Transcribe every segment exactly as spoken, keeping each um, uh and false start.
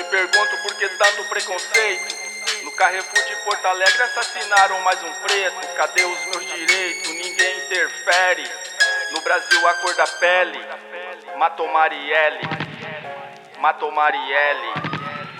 Te pergunto por que tanto preconceito. No Carrefour de Porto Alegre assassinaram mais um preto. Cadê os meus direitos? Ninguém interfere. No Brasil a cor da pele matou Marielle, matou Marielle.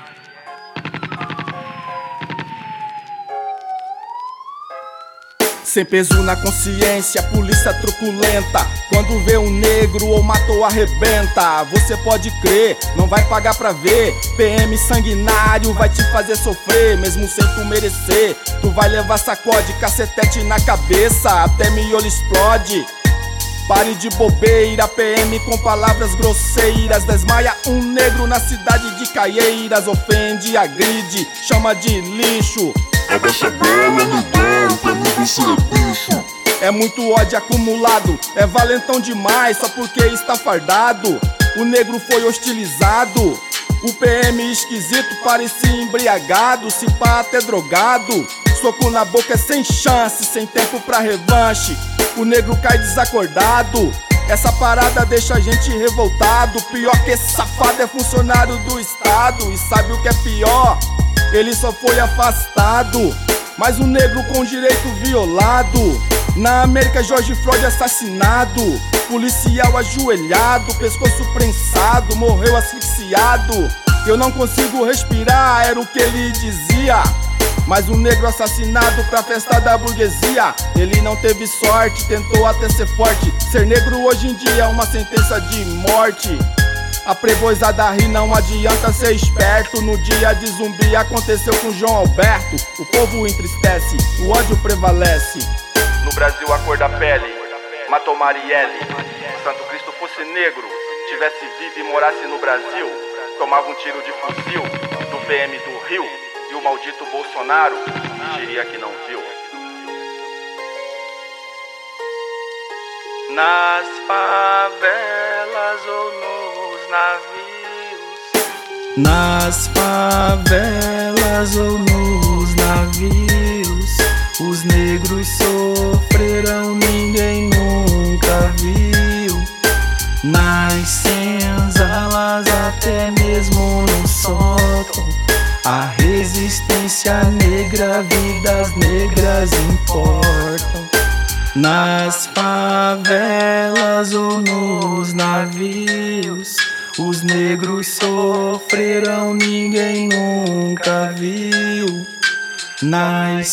Sem peso na consciência, polícia truculenta. Quando vê um negro ou matou arrebenta. Você pode crer, não vai pagar pra ver. P M sanguinário vai te fazer sofrer, mesmo sem tu merecer. Tu vai levar sacode, cacetete na cabeça, até miolo explode. Pare de bobeira, P M com palavras grosseiras. Desmaia um negro na cidade de Caieiras. Ofende, agride, chama de lixo. Abaixa a bola, negão, pra mim você é bicho. É muito ódio acumulado, é valentão demais só porque está fardado. O negro foi hostilizado. O P M esquisito parecia embriagado, se pá até drogado. Soco na boca é sem chance, sem tempo pra revanche. O negro cai desacordado. Essa parada deixa a gente revoltado. Pior que esse safado é funcionário do estado. E sabe o que é pior? Ele só foi afastado. Mas um negro com direito violado. Na América, George Floyd assassinado. Policial ajoelhado, pescoço prensado, morreu asfixiado. Eu não consigo respirar, era o que ele dizia. Mas um negro assassinado pra festa da burguesia. Ele não teve sorte, tentou até ser forte. Ser negro hoje em dia é uma sentença de morte. A preboizada ri, não adianta ser esperto. No dia de zumbi aconteceu com João Alberto. O povo entristece, o ódio prevalece. No Brasil a cor da pele matou Marielle. Se Santo Cristo fosse negro, tivesse vivo e morasse no Brasil, tomava um tiro de fuzil do P M do Rio. E o maldito Bolsonaro fingiria que não viu. Nas favelas ou nos navios, nas favelas ou nos navios, os negros sofrerão, ninguém nunca viu. Nas senzalas, até mesmo no sótão, a resistência negra, vidas negras importam. Nas favelas ou nos navios, os negros sofrerão, ninguém nunca viu. Nas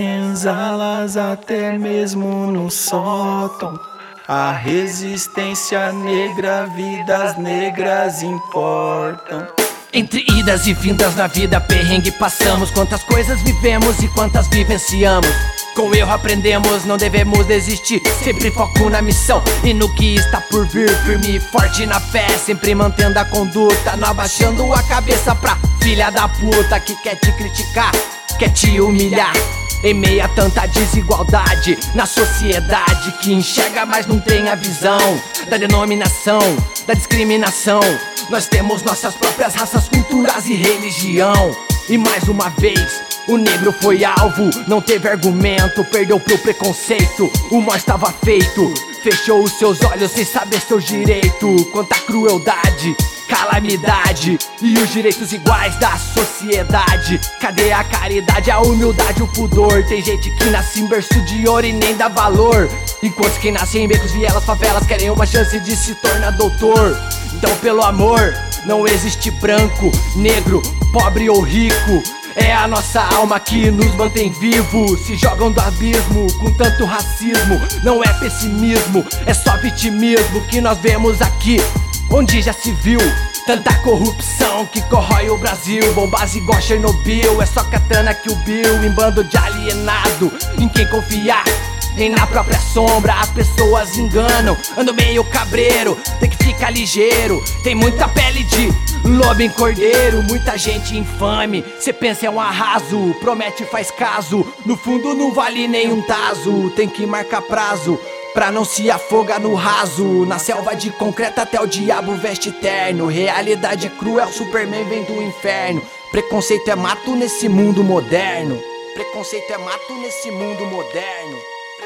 senzalas, até mesmo no sótão, a resistência negra, vidas negras importam. Entre idas e vindas na vida, perrengue passamos. Quantas coisas vivemos e quantas vivenciamos. Com erro aprendemos, não devemos desistir. Sempre foco na missão e no que está por vir. Firme e forte na fé, sempre mantendo a conduta. Não abaixando a cabeça pra filha da puta que quer te criticar, quer te humilhar. Em meio a tanta desigualdade na sociedade, que enxerga mas não tem a visão da denominação, da discriminação. Nós temos nossas próprias raças, culturas e religião. E mais uma vez, o negro foi alvo, não teve argumento, perdeu pro preconceito. O mal estava feito, fechou os seus olhos sem saber seus direitos. Quanta crueldade, calamidade e os direitos iguais da sociedade. Cadê a caridade, a humildade, o pudor? Tem gente que nasce em berço de ouro e nem dá valor, enquanto quem nasce em becos, vielas, favelas querem uma chance de se tornar doutor. Então pelo amor, não existe branco, negro, pobre ou rico. É a nossa alma que nos mantém vivos. Se jogam do abismo com tanto racismo. Não é pessimismo, é só vitimismo que nós vemos aqui, onde já se viu tanta corrupção que corrói o Brasil. Bombas igual Chernobyl, é só katana que o Bill. Em bando de alienado, em quem confiar, nem na própria sombra as pessoas enganam. Ando meio cabreiro, tem que ficar ligeiro. Tem muita pele de lobo em cordeiro, muita gente infame. Cê pensa é um arraso, promete e faz caso. No fundo não vale nenhum taso. Tem que marcar prazo pra não se afogar no raso. Na selva de concreto até o diabo veste terno. Realidade cruel, Superman vem do inferno. Preconceito é mato nesse mundo moderno. Preconceito é mato nesse mundo moderno.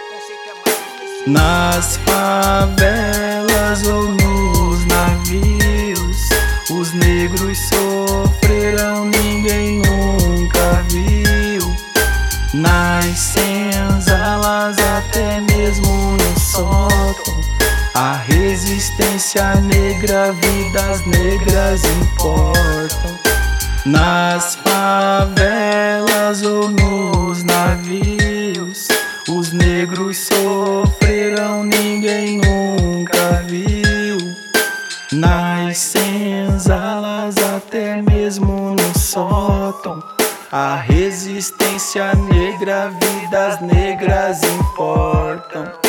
Nas favelas ou nos navios, os negros sofrerão. sofreram ninguém nunca viu. Nas senzalas, até mesmo no sótão, a resistência negra, vidas negras importam. Nas favelas ou nos navios, os negros sofreram, ninguém nunca viu. Nas senzalas, até mesmo no sótão, a resistência negra, vidas negras importam.